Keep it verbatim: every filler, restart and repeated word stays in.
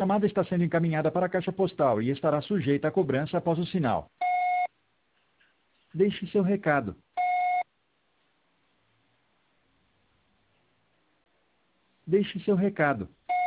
chamada está sendo encaminhada para a caixa postal e estará sujeita a cobrança após o sinal. Deixe seu recado. Deixe seu recado.